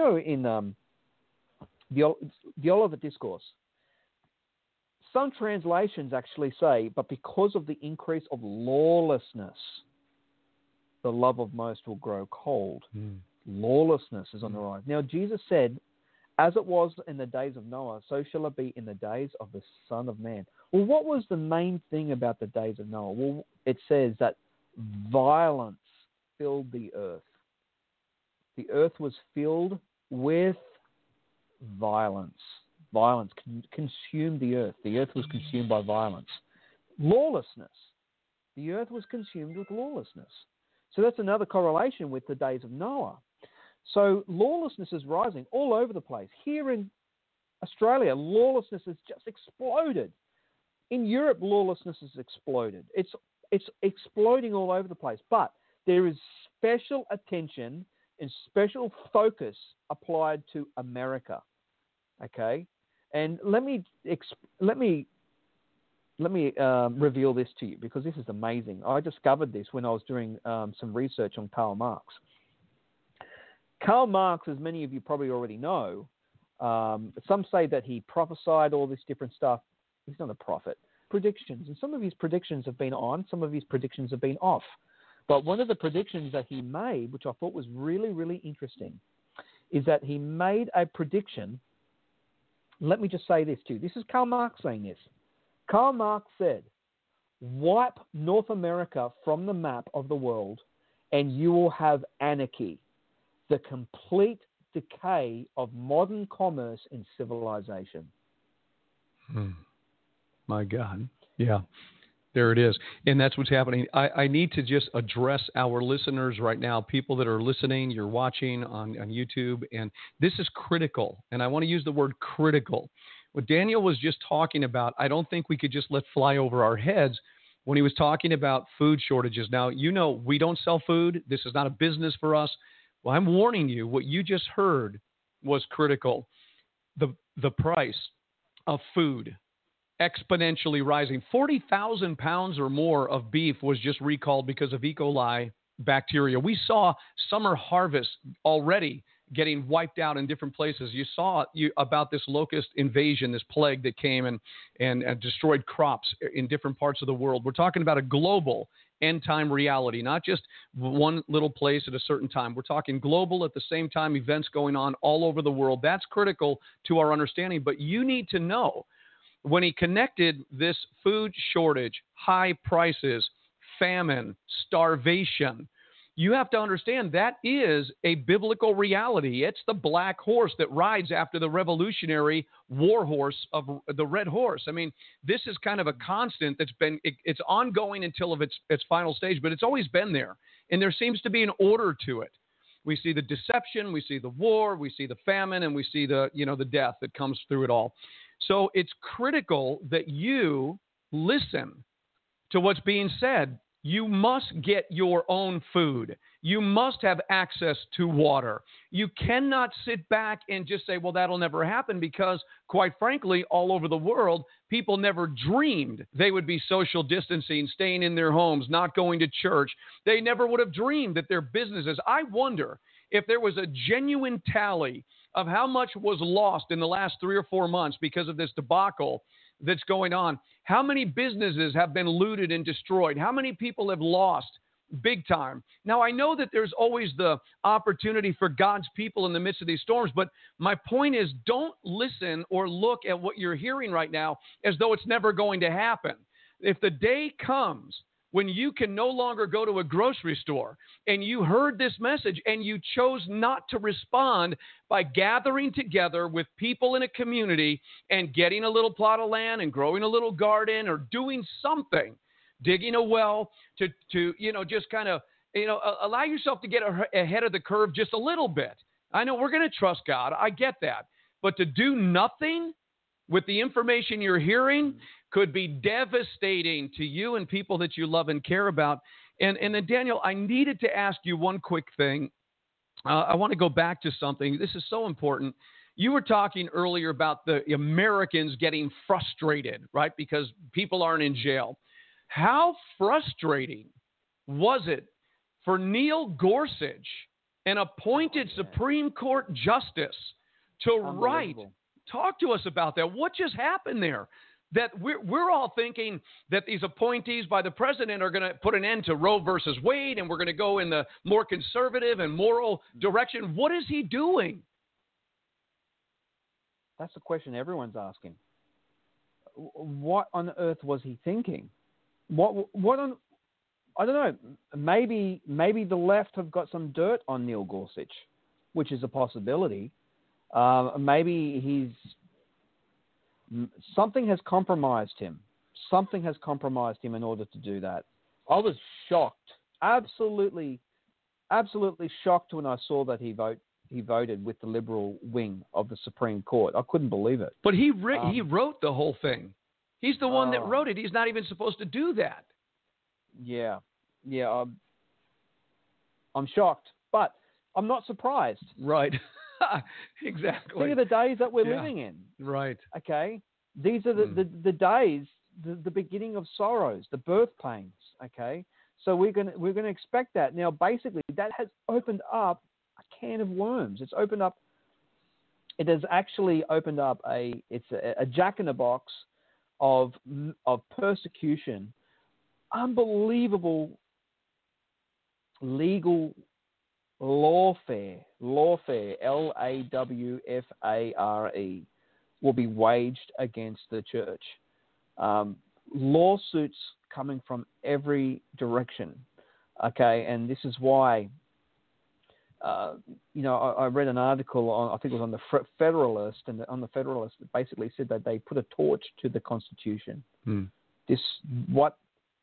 the Olivet Discourse, some translations actually say, but because of the increase of lawlessness, the love of most will grow cold. Lawlessness is on the rise. Now, Jesus said, as it was in the days of Noah, so shall it be in the days of the Son of Man. Well, what was the main thing about the days of Noah? Well, it says that violence filled the earth. The earth was filled with violence. Violence consumed the earth. The earth was consumed by violence. Lawlessness. The earth was consumed with lawlessness. So that's another correlation with the days of Noah. So lawlessness is rising all over the place. Here in Australia, lawlessness has just exploded. In Europe, lawlessness has exploded. It's exploding all over the place. But there is special attention and special focus applied to America. Okay, and let me reveal this to you because this is amazing. I discovered this when I was doing some research on Karl Marx. Karl Marx, as many of you probably already know, some say that he prophesied all this different stuff. He's not a prophet. Predictions, and some of his predictions have been on, some of his predictions have been off. But one of the predictions that he made, which I thought was really, really interesting, is that he made a prediction. Let me just say this too. This is Karl Marx saying this. Karl Marx said, wipe North America from the map of the world and you will have anarchy, the complete decay of modern commerce and civilization. My God. Yeah. There it is. And that's what's happening. I need to just address our listeners right now, people that are listening, you're watching on YouTube, and this is critical. And I want to use the word critical. What Daniel was just talking about, I don't think we could just let fly over our heads when he was talking about food shortages. Now, we don't sell food. This is not a business for us. Well, I'm warning you, what you just heard was critical. The price of food exponentially rising. 40,000 pounds or more of beef was just recalled because of E. coli bacteria. We saw summer harvest already getting wiped out in different places. You saw about this locust invasion, this plague that came and destroyed crops in different parts of the world. We're talking about a global end-time reality, not just one little place at a certain time. We're talking global at the same time, events going on all over the world. That's critical to our understanding. But you need to know, when he connected this food shortage, high prices, famine, starvation, you have to understand that is a biblical reality. It's the black horse that rides after the revolutionary war horse of the red horse. I mean, this is kind of a constant that's been, it's ongoing until of its final stage, but it's always been there. And there seems to be an order to it. We see the deception, we see the war, we see the famine, and we see the death that comes through it all. So it's critical that you listen to what's being said. You must get your own food. You must have access to water. You cannot sit back and just say, well, that'll never happen, because, quite frankly, all over the world, people never dreamed they would be social distancing, staying in their homes, not going to church. They never would have dreamed that their businesses. I wonder if there was a genuine tally of how much was lost in the last 3 or 4 months because of this debacle that's going on. How many businesses have been looted and destroyed? How many people have lost big time? Now, I know that there's always the opportunity for God's people in the midst of these storms, but my point is, don't listen or look at what you're hearing right now as though it's never going to happen. If the day comes when you can no longer go to a grocery store and you heard this message and you chose not to respond by gathering together with people in a community and getting a little plot of land and growing a little garden or doing something, digging a well to just kind of, allow yourself to get ahead of the curve just a little bit. I know we're going to trust God. I get that. But to do nothing with the information you're hearing could be devastating to you and people that you love and care about. And then, Daniel, I needed to ask you one quick thing. I want to go back to something. This is so important. You were talking earlier about the Americans getting frustrated, right, because people aren't in jail. How frustrating was it for Neil Gorsuch, an appointed Supreme Court justice, to write? Talk to us about that. What just happened there? That we're all thinking that these appointees by the president are going to put an end to Roe versus Wade, and we're going to go in the more conservative and moral direction. What is he doing? That's the question everyone's asking. What on earth was he thinking? What on? I don't know. Maybe the left have got some dirt on Neil Gorsuch, which is a possibility. Maybe something has compromised him. Something has compromised him in order to do that. I was shocked, absolutely shocked when I saw that he voted with the liberal wing of the Supreme Court. I couldn't believe it. But he wrote the whole thing. He's the one that wrote it. He's not even supposed to do that. Yeah. I'm shocked, but I'm not surprised. Right. Exactly. Think of the days that we're living in. Right. Okay. These are the days, the beginning of sorrows, the birth pains. Okay. So we're gonna expect that. Now, basically, that has opened up a can of worms. It has actually opened up a jack in the box of persecution, unbelievable legal lawfare, Lawfare, will be waged against the church. Lawsuits coming from every direction. Okay, and this is why, I read an article on, I think it was on the Federalist, and on the Federalist it basically said that they put a torch to the Constitution. What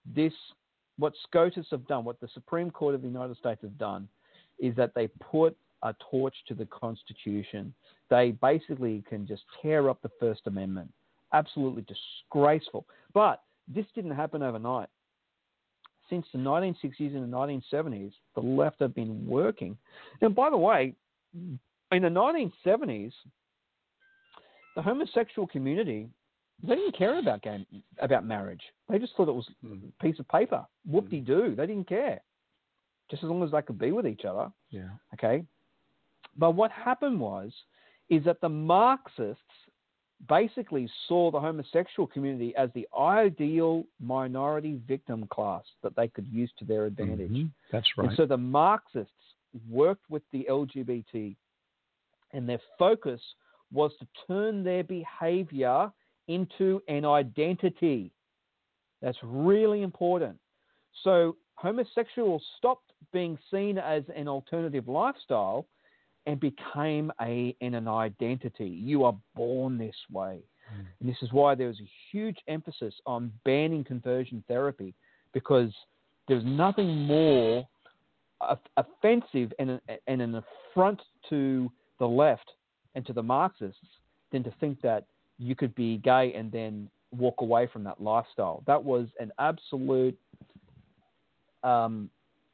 SCOTUS have done, what the Supreme Court of the United States have done, is that they put a torch to the Constitution. They basically can just tear up the First Amendment. Absolutely disgraceful. But this didn't happen overnight. Since the 1960s and the 1970s, the left have been working. Now, by the way, in the 1970s, the homosexual community, they didn't care about marriage. They just thought it was a piece of paper. Whoop-de-doo. They didn't care. Just as long as they could be with each other. Yeah. Okay? But what happened is that the Marxists basically saw the homosexual community as the ideal minority victim class that they could use to their advantage. Mm-hmm. That's right. And so the Marxists worked with the LGBT, and their focus was to turn their behavior into an identity. That's really important. So homosexuals stopped being seen as an alternative lifestyle and became an identity. You are born this way. And this is why there was a huge emphasis on banning conversion therapy, because there's nothing more offensive and an affront to the left and to the Marxists than to think that you could be gay and then walk away from that lifestyle. That was an absolute an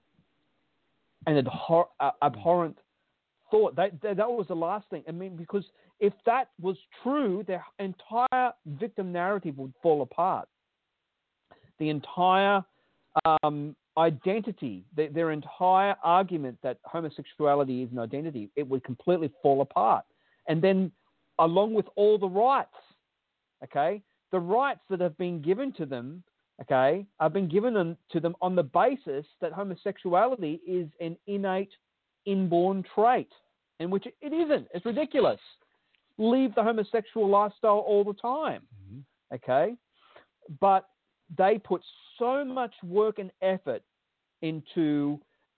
abhorrent thought. That was the last thing. I mean, because if that was true, their entire victim narrative would fall apart. The entire identity, their entire argument that homosexuality is an identity, it would completely fall apart. And then, along with all the rights, okay, the rights that have been given to them, okay, have been given to them on the basis that homosexuality is an innate, inborn trait, in which it isn't. It's ridiculous. Leave the homosexual lifestyle all the time, okay? But they put so much work and effort into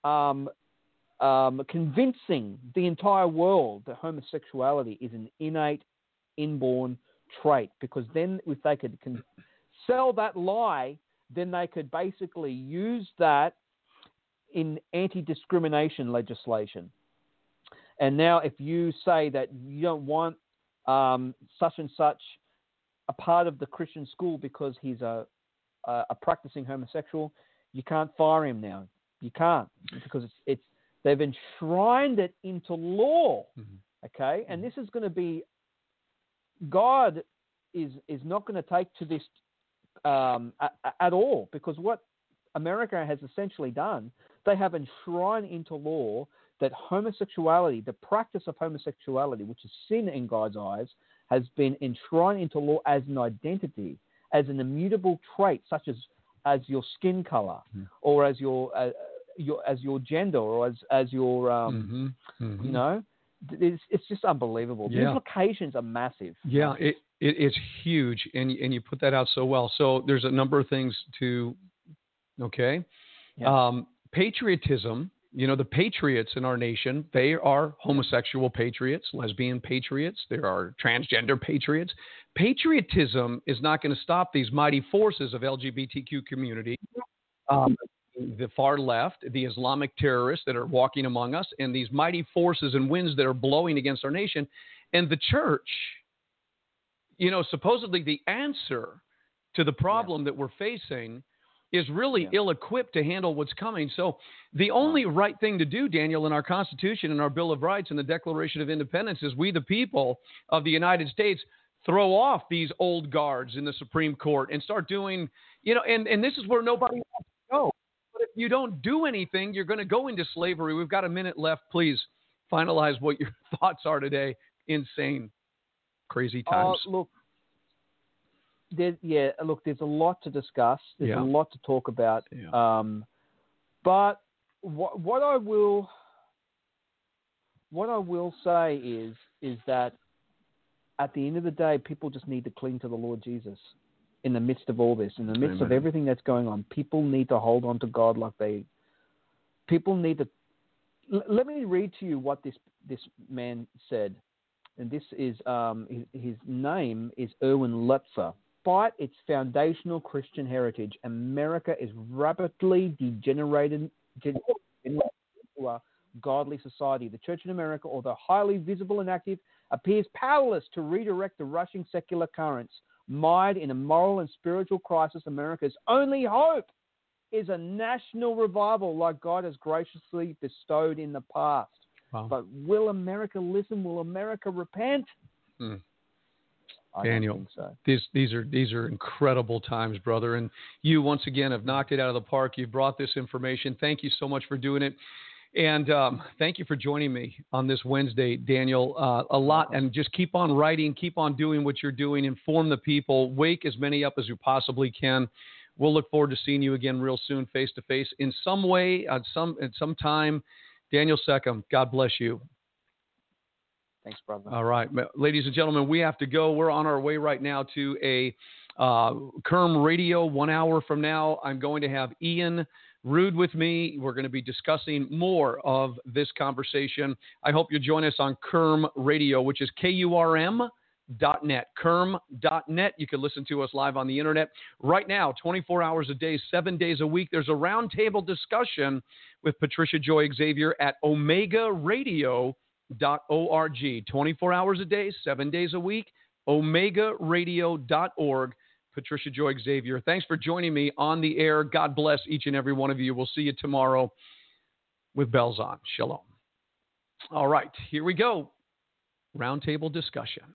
convincing the entire world that homosexuality is an innate, inborn trait, because then if they could sell that lie, then they could basically use that in anti-discrimination legislation. And now if you say that you don't want such and such a part of the Christian school because he's a practicing homosexual, you can't fire him now. You can't, because it's they've enshrined it into law. Okay, and this is going to be, God is not going to take to this at all, because what America has essentially done, they have enshrined into law that homosexuality, the practice of homosexuality, which is sin in God's eyes, has been enshrined into law as an identity, as an immutable trait, such as your skin color, or as your gender, or as your you know, it's just unbelievable. The implications are massive. Yeah, it's huge, and you put that out so well. So there's a number of things to, patriotism. You know, the patriots in our nation, they are homosexual patriots, lesbian patriots. There are transgender patriots. Patriotism is not going to stop these mighty forces of LGBTQ community, the far left, the Islamic terrorists that are walking among us, and these mighty forces and winds that are blowing against our nation. And the church, you know, supposedly the answer to the problem that we're facing is really ill-equipped to handle what's coming. So the only right thing to do, Daniel, in our Constitution and our Bill of Rights and the Declaration of Independence is we, the people of the United States, throw off these old guards in the Supreme Court and start doing, you know, and this is where nobody wants to go. But if you don't do anything, you're going to go into slavery. We've got a minute left. Please finalize what your thoughts are today. Insane, crazy times. There's a lot to discuss. There's a lot to talk about. But what I will say is that at the end of the day, people just need to cling to the Lord Jesus in the midst of all this, in the midst of everything that's going on. People need to hold on to God people need to. Let me read to you what this man said, and this is his name is Erwin Lutzer. Despite its foundational Christian heritage, America is rapidly degenerated into a godly society. The church in America, although highly visible and active, appears powerless to redirect the rushing secular currents. Mired in a moral and spiritual crisis, America's only hope is a national revival like God has graciously bestowed in the past. Wow. But will America listen? Will America repent? Daniel, don't think so. These are incredible times, brother. And you, once again, have knocked it out of the park. You've brought this information. Thank you so much for doing it. And thank you for joining me on this Wednesday, Daniel. A lot, and just keep on writing, keep on doing what you're doing, inform the people, wake as many up as you possibly can. We'll look forward to seeing you again real soon, face to face, in some way, at some time. Daniel Seckham, God bless you. Thanks, brother. All right, ladies and gentlemen, we have to go. We're on our way right now to a Kerm Radio. 1 hour from now, I'm going to have Ian Rude with me. We're going to be discussing more of this conversation. I hope you join us on Kerm Radio, which is KURM.net, Kerm.net. You can listen to us live on the internet right now, 24 hours a day, 7 days a week. There's a roundtable discussion with Patricia Joy Xavier at OmegaRadio.org. 24 hours a day, 7 days a week, OmegaRadio.org. Patricia Joy Xavier. Thanks for joining me on the air. God bless each and every one of you. We'll see you tomorrow with bells on. Shalom. All right, here we go. Roundtable discussion.